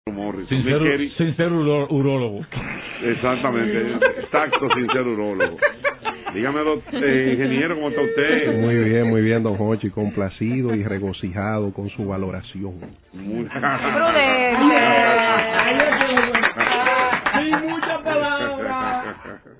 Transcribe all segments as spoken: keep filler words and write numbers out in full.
Morrison. Sin ser, Micheli, sin ser uro, urólogo. exactamente, exacto, sin ser urólogo. Dígame, eh, ingeniero, ¿cómo está usted? Muy bien, muy bien, don Jochi, complacido y regocijado con su valoración. Muy... ¡Prudente! Sin muchas palabras.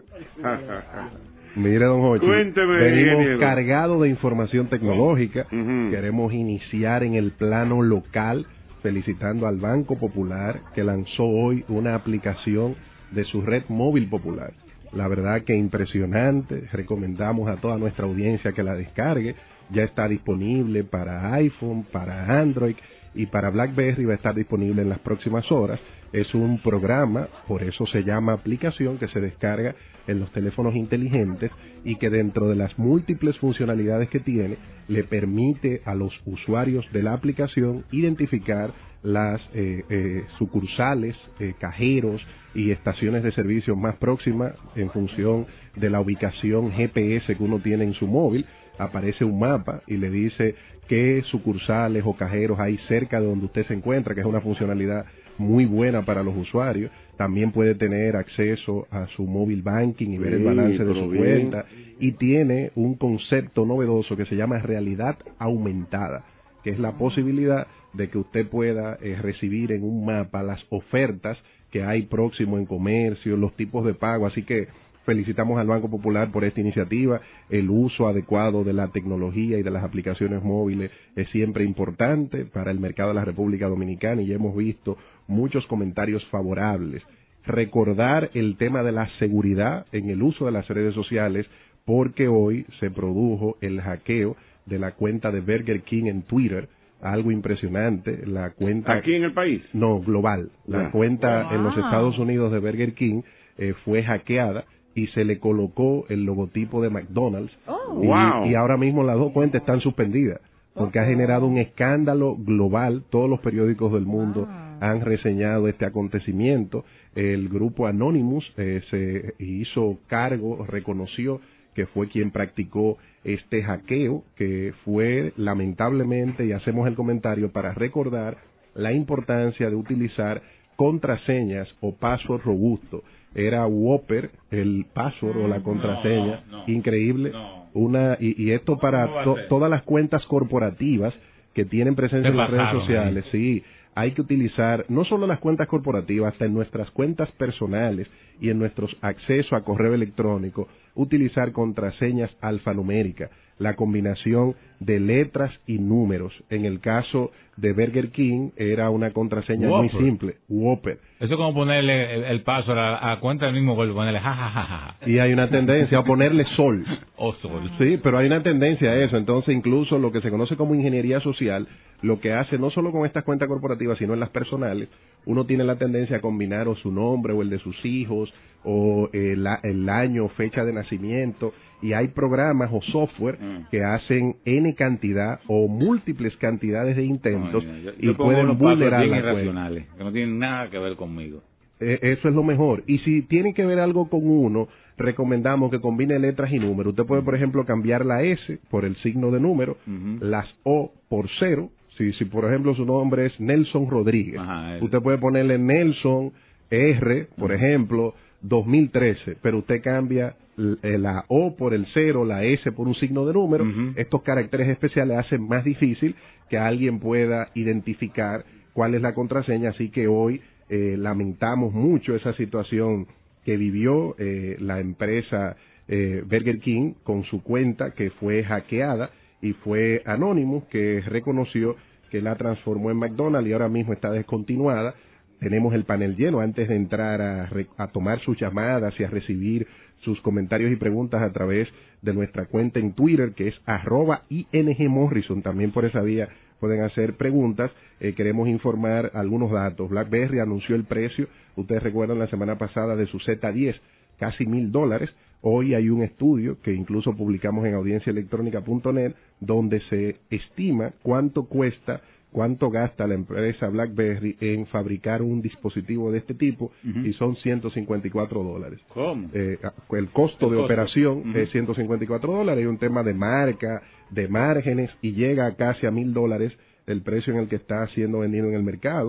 Mire, don Jochi, Cuénteme, venimos ingeniero. cargados de información tecnológica. Uh-huh. Queremos iniciar en el plano local, felicitando al Banco Popular, que lanzó hoy una aplicación de su red móvil popular. La verdad que impresionante, recomendamos a toda nuestra audiencia que la descargue. Ya está disponible para iPhone, para Android y para BlackBerry va a estar disponible en las próximas horas. Es un programa, por eso se llama aplicación, que se descarga en los teléfonos inteligentes y que dentro de las múltiples funcionalidades que tiene, le permite a los usuarios de la aplicación identificar las eh, eh, sucursales, eh, cajeros y estaciones de servicio más próximas en función de la ubicación G P S que uno tiene en su móvil. Aparece un mapa y le dice qué sucursales o cajeros hay cerca de donde usted se encuentra, que es una funcionalidad muy buena para los usuarios. También puede tener acceso a su móvil banking y ver el balance de su bien. cuenta. Y tiene un concepto novedoso que se llama realidad aumentada, que es la posibilidad de que usted pueda eh, recibir en un mapa las ofertas que hay próximo en comercio, los tipos de pago. Así que felicitamos al Banco Popular por esta iniciativa. El uso adecuado de la tecnología y de las aplicaciones móviles es siempre importante para el mercado de la República Dominicana y ya hemos visto muchos comentarios favorables. Recordar el tema de la seguridad en el uso de las redes sociales, porque hoy se produjo el hackeo de la cuenta de Burger King en Twitter, algo impresionante. La cuenta ¿Aquí en el país? No, global. La Yeah. cuenta Wow. en los Estados Unidos de Burger King eh, fue hackeada y se le colocó el logotipo de McDonald's. Oh. Y, Wow. y ahora mismo las dos cuentas están suspendidas porque ha generado un escándalo global. Todos los periódicos del mundo Wow. han reseñado este acontecimiento. El grupo Anonymous eh, se hizo cargo, reconoció que fue quien practicó este hackeo, que fue lamentablemente, y hacemos el comentario para recordar la importancia de utilizar contraseñas o password robusto. Era Whopper el password o la contraseña, no, no, increíble, no. una y, y esto para ¿Cómo va a to, ser? todas las cuentas corporativas que tienen presencia Se en las redes pasaron, sociales, sí, hay que utilizar no solo las cuentas corporativas, hasta en nuestras cuentas personales y en nuestros accesos a correo electrónico, utilizar contraseñas alfanuméricas, la combinación de letras y números. En el caso de Burger King era una contraseña Whopper. muy simple, Whopper. Eso es como ponerle el, el paso a la a cuenta del mismo golpe, ponerle ja, ja, ja, ja. Y hay una tendencia a ponerle sol. O sol. Sí, pero hay una tendencia a eso. Entonces, incluso lo que se conoce como ingeniería social, lo que hace no solo con estas cuentas corporativas, sino en las personales, uno tiene la tendencia a combinar o su nombre o el de sus hijos o el, el año, fecha de nacimiento, y hay programas o software Mm. que hacen N cantidad o múltiples cantidades de intentos No, yo, y yo pongo pueden unos pasos vulnerar bien la cuenta. irracionales, que no tienen nada que ver conmigo. Eh, eso es lo mejor. Y si tiene que ver algo con uno, recomendamos que combine letras y números. Usted puede, por ejemplo, cambiar la S por el signo de número, Ujú. las O por cero. Si, si por ejemplo, su nombre es Nelson Rodríguez, Ajá, él. usted puede ponerle Nelson R, por ejemplo, dos mil trece, pero usted cambia l- eh, la O por el cero, la S por un signo de número. Ujú. Estos caracteres especiales hacen más difícil que alguien pueda identificar cuál es la contraseña, así que hoy eh, lamentamos mucho esa situación que vivió eh, la empresa eh, Burger King con su cuenta que fue hackeada, y fue Anonymous que reconoció que la transformó en McDonald's y ahora mismo está descontinuada. Tenemos el panel lleno antes de entrar a, re- a tomar sus llamadas y a recibir sus comentarios y preguntas a través de nuestra cuenta en Twitter, que es arroba I N G Morrison. También por esa vía pueden hacer preguntas. Eh, queremos informar algunos datos. BlackBerry anunció el precio, ustedes recuerdan la semana pasada, de su Z diez, casi mil dólares. Hoy hay un estudio que incluso publicamos en audiencia electrónica punto net, donde se estima cuánto cuesta, cuánto gasta la empresa BlackBerry en fabricar un dispositivo de este tipo, Ujú. y son ciento cincuenta y cuatro dólares. ¿Cómo? Eh, el costo El de costo. operación Ujú. es ciento cincuenta y cuatro dólares, hay un tema de marca, de márgenes, y llega a casi a mil dólares el precio en el que está siendo vendido en el mercado.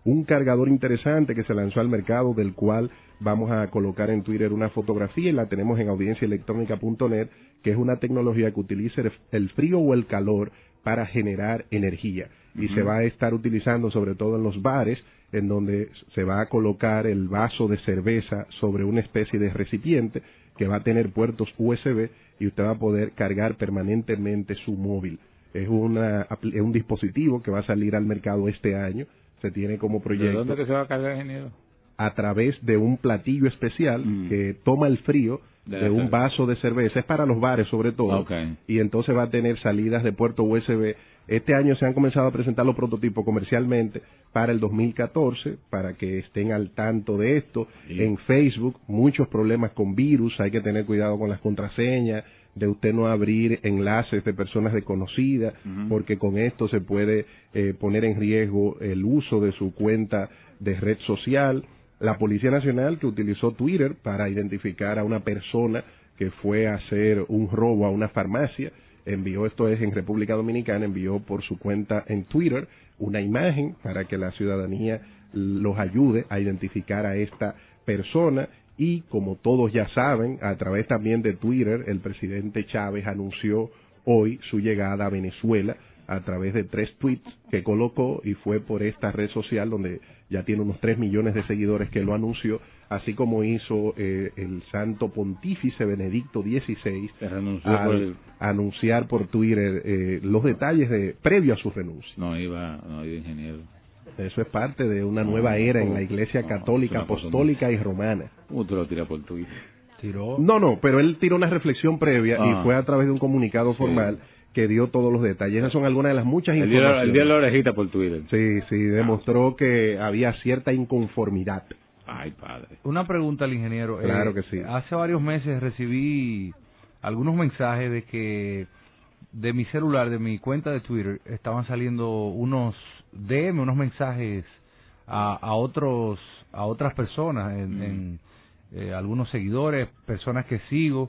un cargador interesante que se lanzó al mercado, del cual vamos a colocar en Twitter una fotografía y la tenemos en audiencia electrónica punto net, que es una tecnología que utiliza el frío o el calor para generar energía. Y uh-huh. se va a estar utilizando sobre todo en los bares, en donde se va a colocar el vaso de cerveza sobre una especie de recipiente que va a tener puertos U S B y usted va a poder cargar permanentemente su móvil. Es, una, es un dispositivo que va a salir al mercado este año. Se tiene como proyecto. ¿De dónde que se va a cargar, ingeniero? A través de un platillo especial mm. que toma el frío de, de un vaso de cerveza. Es para los bares sobre todo. Okay. Y entonces va a tener salidas de puerto U S B. Este año se han comenzado a presentar los prototipos comercialmente para el dos mil catorce, para que estén al tanto de esto. Sí. En Facebook, muchos problemas con virus. Hay que tener cuidado con las contraseñas, de usted no abrir enlaces de personas desconocidas, uh-huh. porque con esto se puede eh, poner en riesgo el uso de su cuenta de red social. La Policía Nacional, que utilizó Twitter para identificar a una persona que fue a hacer un robo a una farmacia, envió, esto es en República Dominicana, envió por su cuenta en Twitter una imagen para que la ciudadanía los ayude a identificar a esta persona. Y como todos ya saben, a través también de Twitter, el presidente Chávez anunció hoy su llegada a Venezuela a través de tres tweets que colocó, y fue por esta red social donde ya tiene unos tres millones de seguidores que lo anunció, así como hizo eh, el santo pontífice Benedicto dieciséis al por el... anunciar por Twitter eh, los detalles de previo a su renuncia. No iba, no iba, ingeniero. Eso es parte de una nueva era en la Iglesia Católica, Apostólica y Romana. ¿Cómo tú lo tiras por Twitter? ¿Tiró? No, no, pero él tiró una reflexión previa ah. y fue a través de un comunicado formal sí. que dio todos los detalles. Esas son algunas de las muchas el informaciones. Él dio la orejita por Twitter. Sí, sí, demostró que había cierta inconformidad. Ay, padre. Una pregunta al ingeniero. Claro eh, que sí. Hace varios meses recibí algunos mensajes de que de mi celular, de mi cuenta de Twitter, estaban saliendo unos D M, unos mensajes a, a otros, a otras personas, en, mm. en eh, algunos seguidores, personas que sigo,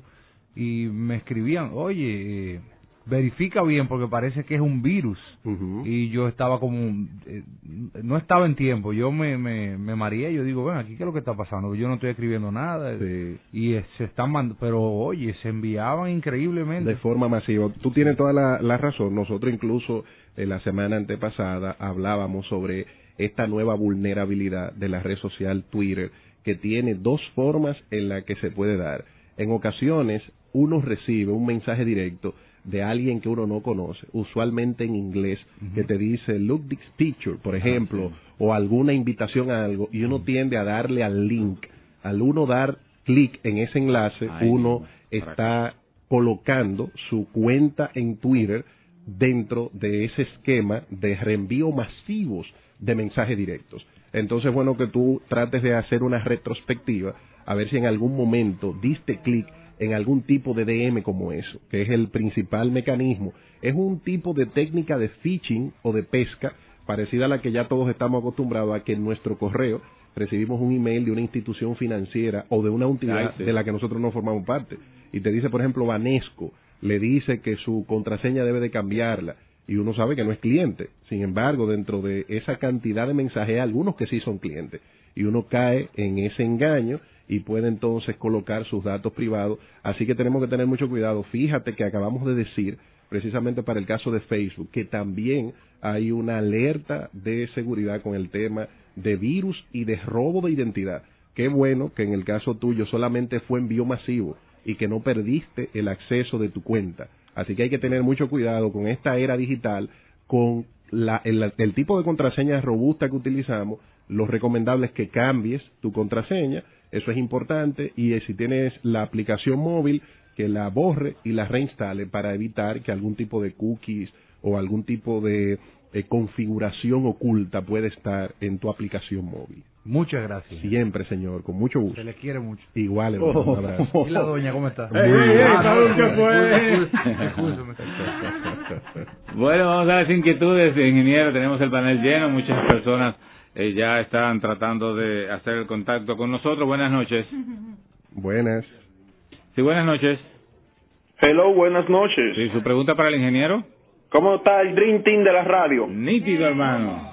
y me escribían, oye, eh, verifica bien porque parece que es un virus. Uh-huh. Y yo estaba como, eh, no estaba en tiempo, yo me, me, me mareé, yo digo, ven, aquí qué es lo que está pasando, yo no estoy escribiendo nada, sí. y eh, se están mandando, pero oye, se enviaban increíblemente. De forma masiva. Tú tienes toda la, la razón. Nosotros incluso en la semana antepasada hablábamos sobre esta nueva vulnerabilidad de la red social Twitter, que tiene dos formas en las que se puede dar. En ocasiones uno recibe un mensaje directo de alguien que uno no conoce, usualmente en inglés, uh-huh. que te dice, look this picture, por ejemplo, ah, sí. o alguna invitación a algo, y uno uh-huh. tiende a darle al link. Al uno dar clic en ese enlace, Ay, uno está colocando su cuenta en Twitter dentro de ese esquema de reenvío masivos de mensajes directos. Entonces, bueno, que tú trates de hacer una retrospectiva, a ver si en algún momento diste clic en algún tipo de D M como eso, que es el principal mecanismo. Es un tipo de técnica de phishing o de pesca, parecida a la que ya todos estamos acostumbrados a que en nuestro correo recibimos un email de una institución financiera o de una entidad Ay, sí. de la que nosotros no formamos parte. Y te dice, por ejemplo, Banesco, le dice que su contraseña debe de cambiarla, y uno sabe que no es cliente. Sin embargo, dentro de esa cantidad de mensajes hay algunos que sí son clientes, y uno cae en ese engaño y puede entonces colocar sus datos privados. Así que tenemos que tener mucho cuidado. Fíjate que acabamos de decir, precisamente para el caso de Facebook, que también hay una alerta de seguridad con el tema de virus y de robo de identidad. Qué bueno que en el caso tuyo solamente fue envío masivo y que no perdiste el acceso de tu cuenta. Así que hay que tener mucho cuidado con esta era digital, con la, el, el tipo de contraseña robusta que utilizamos. Lo recomendable es que cambies tu contraseña, eso es importante, y si tienes la aplicación móvil, que la borre y la reinstale para evitar que algún tipo de cookies o algún tipo de eh, configuración oculta pueda estar en tu aplicación móvil. Muchas gracias. Siempre, señor, con mucho gusto. Se les quiere mucho. Igual, hermano, oh. un abrazo. ¿Y la doña cómo está? ¡Ey, ey, ey! ¿Sabes qué fue? Bueno, vamos a las inquietudes, ingeniero. Tenemos el panel lleno, muchas personas eh, ya están tratando de hacer el contacto con nosotros. Buenas noches. Buenas. Sí, buenas noches. Hello, buenas noches. Sí, su pregunta para el ingeniero. ¿Cómo está el Dream Team de la radio? Nítido, hermano.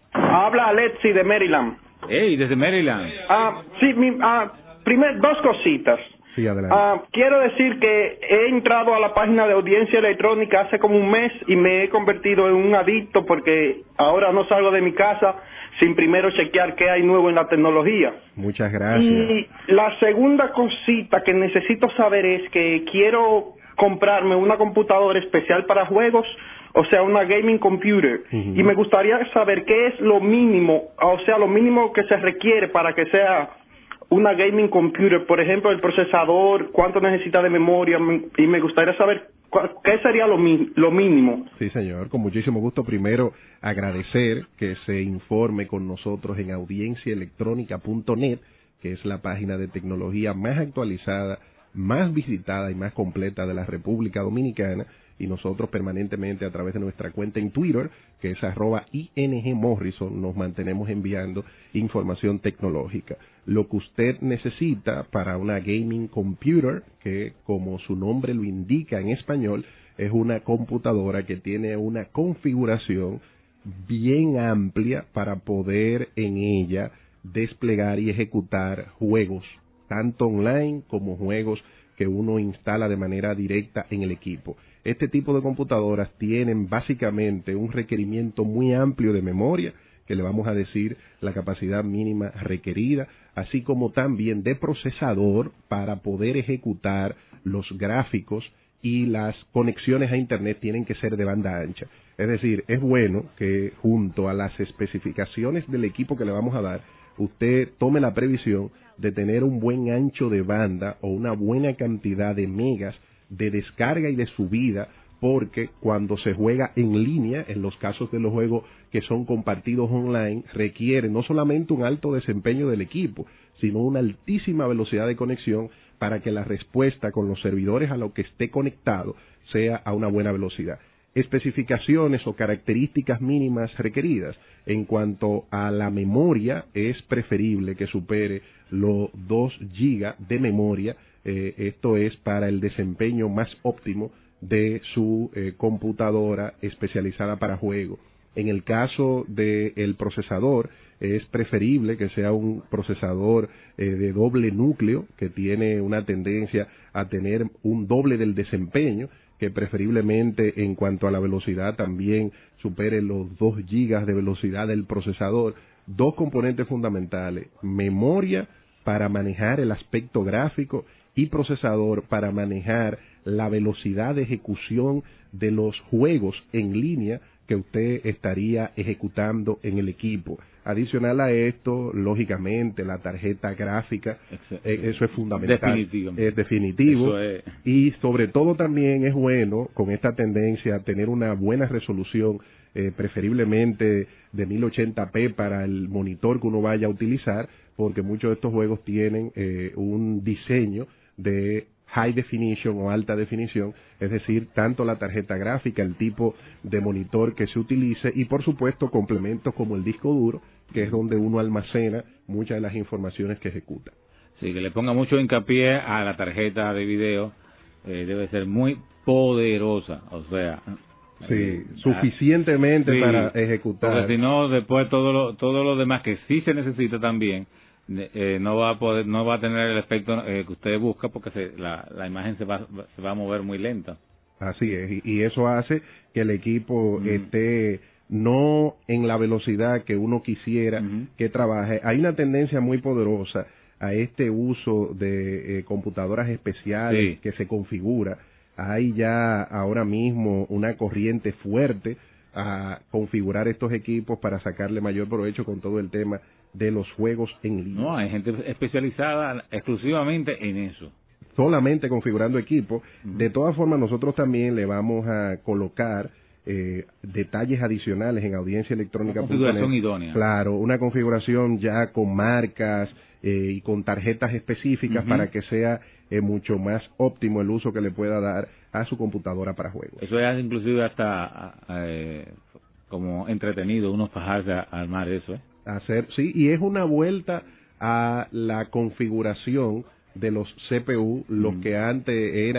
Habla Alexi de Maryland. Hey, desde Maryland. Ah, sí, mi, ah, primer, dos cositas. Sí, adelante. Ah, quiero decir que he entrado a la página de audiencia electrónica hace como un mes y me he convertido en un adicto porque ahora no salgo de mi casa sin primero chequear qué hay nuevo en la tecnología. Muchas gracias. Y la segunda cosita que necesito saber es que quiero comprarme una computadora especial para juegos, o sea, una gaming computer, uh-huh. y me gustaría saber qué es lo mínimo, o sea, lo mínimo que se requiere para que sea una gaming computer, por ejemplo, el procesador, cuánto necesita de memoria, y me gustaría saber qué sería lo, lo mínimo. Sí, señor, con muchísimo gusto. Primero, agradecer que se informe con nosotros en audiencia electrónica punto net, que es la página de tecnología más actualizada, más visitada y más completa de la República Dominicana, y nosotros permanentemente a través de nuestra cuenta en Twitter, que es arroba I N G Morrison, nos mantenemos enviando información tecnológica. Lo que usted necesita para una gaming computer, que como su nombre lo indica en español, es una computadora que tiene una configuración bien amplia para poder en ella desplegar y ejecutar juegos, tanto online como juegos que uno instala de manera directa en el equipo. Este tipo de computadoras tienen básicamente un requerimiento muy amplio de memoria, que le vamos a decir la capacidad mínima requerida, así como también de procesador para poder ejecutar los gráficos, y las conexiones a Internet tienen que ser de banda ancha. Es decir, es bueno que junto a las especificaciones del equipo que le vamos a dar, usted tome la previsión de tener un buen ancho de banda o una buena cantidad de megas de descarga y de subida, porque cuando se juega en línea, en los casos de los juegos que son compartidos online, requiere no solamente un alto desempeño del equipo, sino una altísima velocidad de conexión para que la respuesta con los servidores a lo que esté conectado sea a una buena velocidad. Especificaciones o características mínimas requeridas. En cuanto a la memoria, es preferible que supere los dos gigas de memoria. Eh, esto es para el desempeño más óptimo de su eh, computadora especializada para juego. En el caso del procesador, es preferible que sea un procesador eh, de doble núcleo, que tiene una tendencia a tener un doble del desempeño, que preferiblemente en cuanto a la velocidad también supere los dos gigas de velocidad del procesador. Dos componentes fundamentales: memoria para manejar el aspecto gráfico y procesador para manejar la velocidad de ejecución de los juegos en línea que usted estaría ejecutando en el equipo. Adicional a esto, lógicamente, la tarjeta gráfica, eh, eso es fundamental. Definitivo. Es definitivo. Eso es. Y sobre todo también es bueno, con esta tendencia a tener una buena resolución, eh, preferiblemente de mil ochenta p para el monitor que uno vaya a utilizar, porque muchos de estos juegos tienen eh, un diseño de high definition o alta definición, es decir, tanto la tarjeta gráfica, el tipo de monitor que se utilice, y por supuesto complementos como el disco duro, que es donde uno almacena muchas de las informaciones que ejecuta. Sí, que le ponga mucho hincapié a la tarjeta de video, eh, debe ser muy poderosa, o sea... Sí, eh, suficientemente sí, para ejecutar. Porque si no, después todo lo, todo lo demás que sí se necesita también, Eh, no va a poder, no va a tener el efecto eh, que usted busca, porque se, la, la imagen se va, se va a mover muy lenta. Así es, y, y eso hace que el equipo mm. esté no en la velocidad que uno quisiera mm-hmm. que trabaje. Hay una tendencia muy poderosa a este uso de eh, computadoras especiales, sí, que se configura. Hay ya ahora mismo una corriente fuerte a configurar estos equipos para sacarle mayor provecho con todo el tema de los juegos en línea. No, hay gente especializada exclusivamente en eso. Solamente configurando equipos. Uh-huh. De todas formas, nosotros también le vamos a colocar eh, detalles adicionales en audiencia electrónica. Una configuración idónea. Claro, una configuración ya con marcas eh, y con tarjetas específicas, uh-huh, para que sea eh, mucho más óptimo el uso que le pueda dar a su computadora para juegos. Eso es inclusive hasta eh, como entretenido uno fajarse a armar eso, ¿eh? Hacer, sí, y es una vuelta a la configuración de los C P U, los mm. que antes eran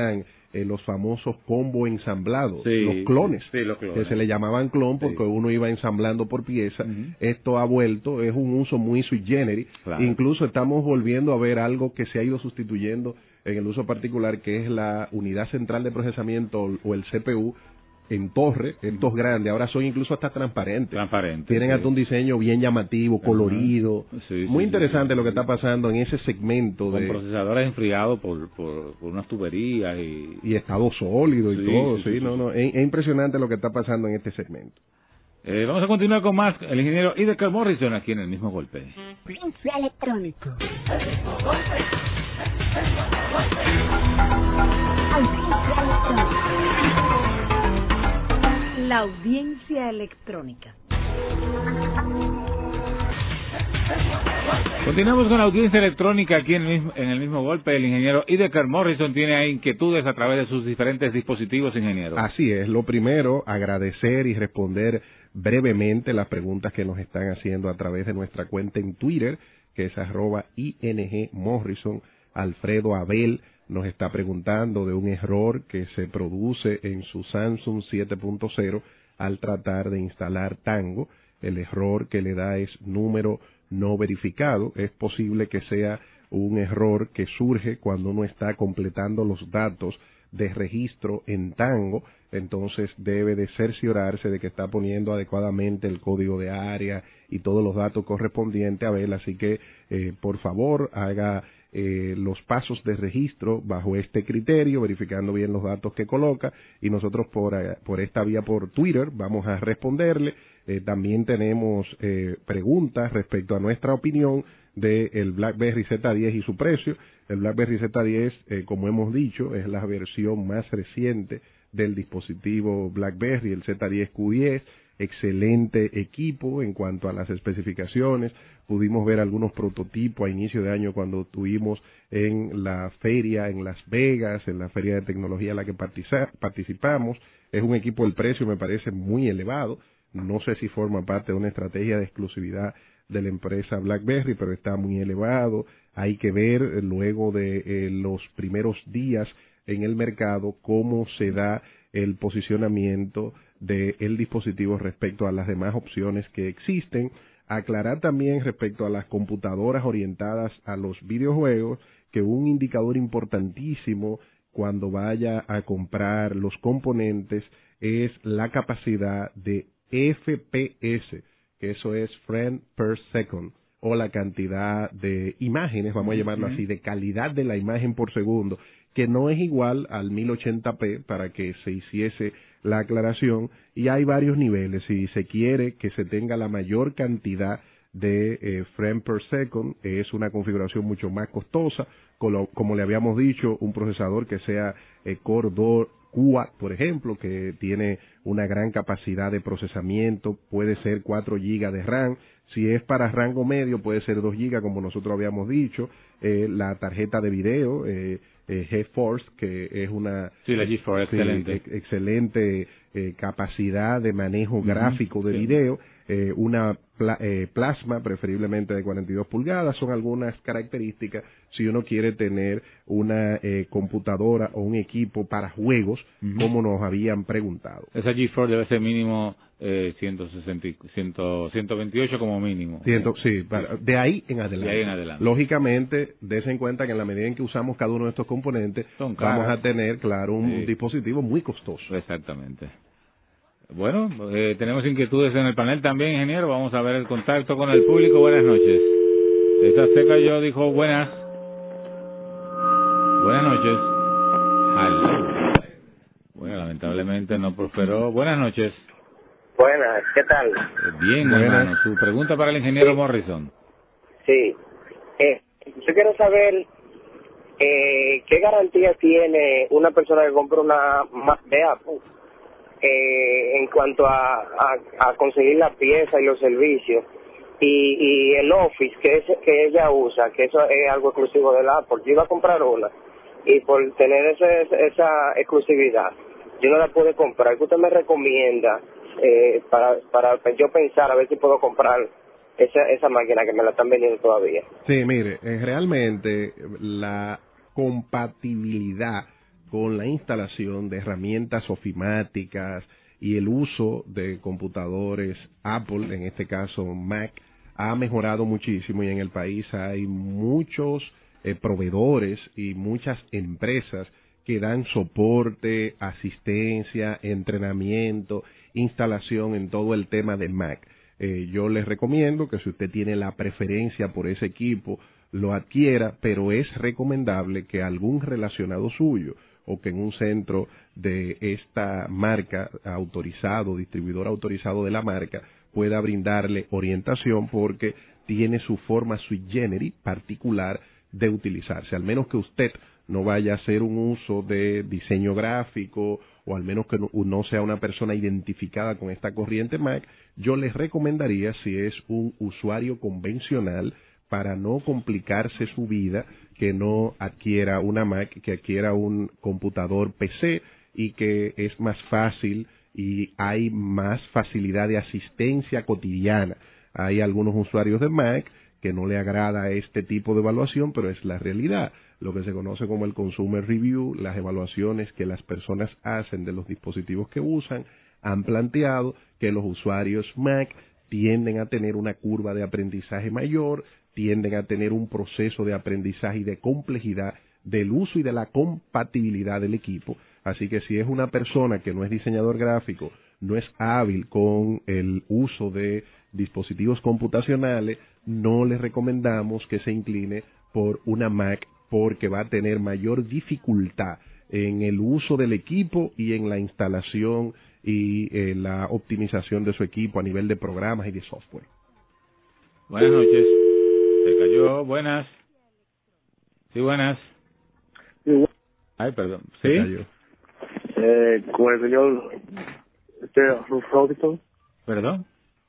eh, los famosos combo ensamblados, sí, los clones, sí, los clones, que se le llamaban clon porque sí. uno iba ensamblando por pieza. Uh-huh. Esto ha vuelto, es un uso muy sui generis, claro. Incluso estamos volviendo a ver algo que se ha ido sustituyendo en el uso particular, que es la unidad central de procesamiento o el C P U, en torre, en dos grandes, ahora son incluso hasta transparentes. Transparentes. Tienen sí. hasta un diseño bien llamativo, uh-huh. colorido. Sí, Muy sí, interesante sí, lo que está pasando en ese segmento. Con de procesadores enfriados por, por, por unas tuberías y... Y estado sólido y sí, todo, sí, sí, sí no, sí. no, es, es impresionante lo que está pasando en este segmento. Eh, vamos a continuar con más, el ingeniero Idecar Morrison aquí en El Mismo Golpe. Audiencia electrónico. Audiencia electrónica. La audiencia electrónica. Continuamos con la audiencia electrónica aquí en el mismo, en el mismo golpe. El ingeniero Idecar Morrison tiene inquietudes a través de sus diferentes dispositivos, ingeniero. Así es. Lo primero, agradecer y responder brevemente las preguntas que nos están haciendo a través de nuestra cuenta en Twitter, que es arroba I N G Morrison. Alfredo Abel nos está preguntando de un error que se produce en su Samsung siete punto cero al tratar de instalar Tango. El error que le da es número no verificado. Es posible que sea un error que surge cuando uno está completando los datos de registro en Tango, entonces debe de cerciorarse de que está poniendo adecuadamente el código de área y todos los datos correspondientes a Abel, así que eh, por favor haga eh, los pasos de registro bajo este criterio, verificando bien los datos que coloca, y nosotros por, eh, por esta vía por Twitter vamos a responderle. Eh, también tenemos eh, preguntas respecto a nuestra opinión del BlackBerry Z diez y su precio. El BlackBerry Z diez, eh, como hemos dicho, es la versión más reciente del dispositivo BlackBerry, el Z diez Q diez, excelente equipo en cuanto a las especificaciones. Pudimos ver algunos prototipos a inicio de año cuando estuvimos en la feria en Las Vegas, en la feria de tecnología en la que participamos. Es un equipo, el precio me parece muy elevado. No sé si forma parte de una estrategia de exclusividad de la empresa BlackBerry, pero está muy elevado. Hay que ver eh, luego de eh, los primeros días en el mercado cómo se da el posicionamiento del dispositivo respecto a las demás opciones que existen. Aclarar también respecto a las computadoras orientadas a los videojuegos que un indicador importantísimo cuando vaya a comprar los componentes es la capacidad de F P S, que eso es frame per second, o la cantidad de imágenes, vamos a llamarlo así, de calidad de la imagen por segundo, que no es igual al mil ochenta p, para que se hiciese la aclaración, y hay varios niveles. Si se quiere que se tenga la mayor cantidad de eh, frame per second, es una configuración mucho más costosa, como, como le habíamos dicho, un procesador que sea eh, Core dos Quad, por ejemplo, que tiene una gran capacidad de procesamiento, puede ser cuatro gigas de RAM. Si es para rango medio, puede ser dos gigas, como nosotros habíamos dicho. Eh, la tarjeta de video, eh, eh, GeForce, que es una... Sí, la GeForce, sí, excelente. Ex excelente eh, capacidad de manejo uh-huh. gráfico de sí. video. Eh, una pla eh, plasma, preferiblemente de cuarenta y dos pulgadas, son algunas características si uno quiere tener una eh, computadora o un equipo para juegos, uh-huh. como nos habían preguntado. Esa GeForce debe ser mínimo eh, ciento sesenta, cien, ciento veintiocho como mínimo. Ciento, sí, para, de ahí en adelante. De ahí en adelante. Lógicamente, dése en cuenta que en la medida en que usamos cada uno de estos componentes, vamos a tener, claro, un sí. dispositivo muy costoso. Exactamente. Bueno, eh, tenemos inquietudes en el panel también, ingeniero. Vamos a ver el contacto con el público. Buenas noches. Esa se cayó, dijo buenas. Buenas noches. Hello. Bueno, lamentablemente no prosperó. Buenas noches. Buenas, ¿qué tal? Bien, buenas. Hermano. Su pregunta para el ingeniero sí. Morrison. Sí. Eh, yo quiero saber eh, qué garantía tiene una persona que compra una Mac de Apple eh, en cuanto a, a, a conseguir la pieza y los servicios. Y, y el Office que, es, que ella usa, que eso es algo exclusivo de la Apple. Yo iba a comprar una y por tener ese, esa exclusividad, yo no la pude comprar. ¿Qué usted me recomienda eh, para, para yo pensar a ver si puedo comprar esa, esa máquina que me la están vendiendo todavía? Sí, mire, eh, realmente la compatibilidad con la instalación de herramientas ofimáticas y el uso de computadores Apple, en este caso Mac, ha mejorado muchísimo y en el país hay muchos eh, proveedores y muchas empresas que dan soporte, asistencia, entrenamiento, instalación en todo el tema de Mac. Eh, yo les recomiendo que si usted tiene la preferencia por ese equipo, lo adquiera, pero es recomendable que algún relacionado suyo o que en un centro de esta marca autorizado, distribuidor autorizado de la marca, pueda brindarle orientación porque tiene su forma sui generis particular de utilizarse, al menos que usted no vaya a hacer un uso de diseño gráfico o al menos que no, no sea una persona identificada con esta corriente Mac, yo les recomendaría, si es un usuario convencional, para no complicarse su vida, que no adquiera una Mac, que adquiera un computador P C y que es más fácil y hay más facilidad de asistencia cotidiana. Hay algunos usuarios de Mac que no le agrada este tipo de evaluación, pero es la realidad. Lo que se conoce como el Consumer Review, las evaluaciones que las personas hacen de los dispositivos que usan, han planteado que los usuarios Mac tienden a tener una curva de aprendizaje mayor, tienden a tener un proceso de aprendizaje y de complejidad del uso y de la compatibilidad del equipo. Así que si es una persona que no es diseñador gráfico, no es hábil con el uso de dispositivos computacionales, no le recomendamos que se incline por una Mac porque va a tener mayor dificultad en el uso del equipo y en la instalación y eh, la optimización de su equipo a nivel de programas y de software. Buenas noches. Se cayó. Buenas. Sí, buenas. Ay, perdón. ¿Sí? Se cayó. Eh, con el señor este, Robinson. ¿Perdón?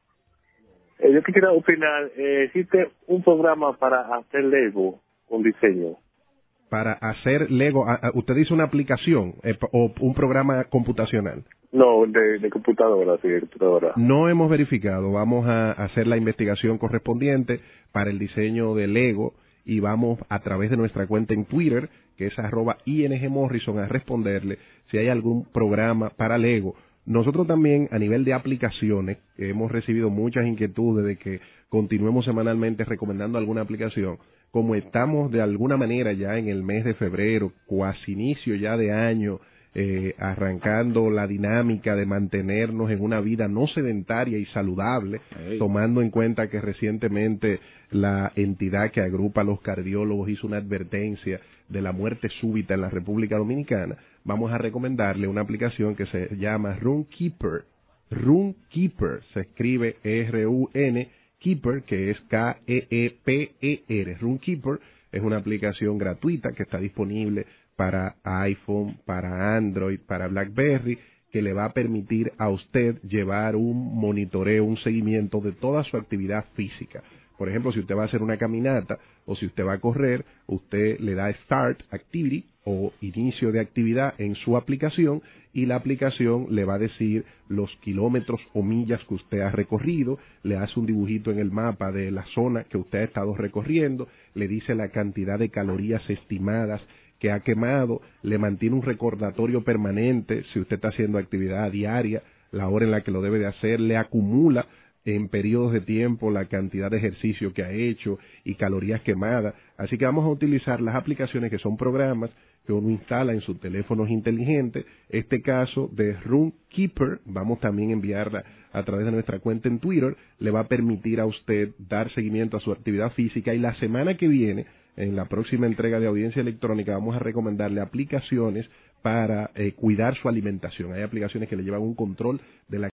Eh, yo quisiera opinar, eh, ¿existe un programa para hacer Lego con diseño? Para hacer Lego, a, a, ¿usted dice una aplicación eh, o un programa computacional? No, de, de computadora, sí, de computadora. No hemos verificado, vamos a hacer la investigación correspondiente para el diseño de Lego y vamos a través de nuestra cuenta en Twitter, que es arroba I N G Morrison, a responderle si hay algún programa para Lego. Nosotros también, a nivel de aplicaciones, hemos recibido muchas inquietudes de que continuemos semanalmente recomendando alguna aplicación. Como estamos de alguna manera ya en el mes de febrero, cuasi inicio ya de año, eh, arrancando la dinámica de mantenernos en una vida no sedentaria y saludable, hey. Tomando en cuenta que recientemente la entidad que agrupa a los cardiólogos hizo una advertencia de la muerte súbita en la República Dominicana, vamos a recomendarle una aplicación que se llama Runkeeper. Runkeeper se escribe R U N Keeper, que es K E E P E R. Runkeeper es una aplicación gratuita que está disponible para iPhone, para Android, para BlackBerry, que le va a permitir a usted llevar un monitoreo, un seguimiento de toda su actividad física. Por ejemplo, si usted va a hacer una caminata o si usted va a correr, usted le da Start Activity o inicio de actividad en su aplicación y la aplicación le va a decir los kilómetros o millas que usted ha recorrido, le hace un dibujito en el mapa de la zona que usted ha estado recorriendo, le dice la cantidad de calorías estimadas que ha quemado, le mantiene un recordatorio permanente si usted está haciendo actividad diaria, la hora en la que lo debe de hacer, le acumula en periodos de tiempo la cantidad de ejercicio que ha hecho y calorías quemadas. Así que vamos a utilizar las aplicaciones que son programas que uno instala en sus teléfonos inteligentes. Este caso de Runkeeper, vamos también a enviarla a través de nuestra cuenta en Twitter, le va a permitir a usted dar seguimiento a su actividad física y la semana que viene, en la próxima entrega de Audiencia Electrónica, vamos a recomendarle aplicaciones para eh, cuidar su alimentación. Hay aplicaciones que le llevan un control de la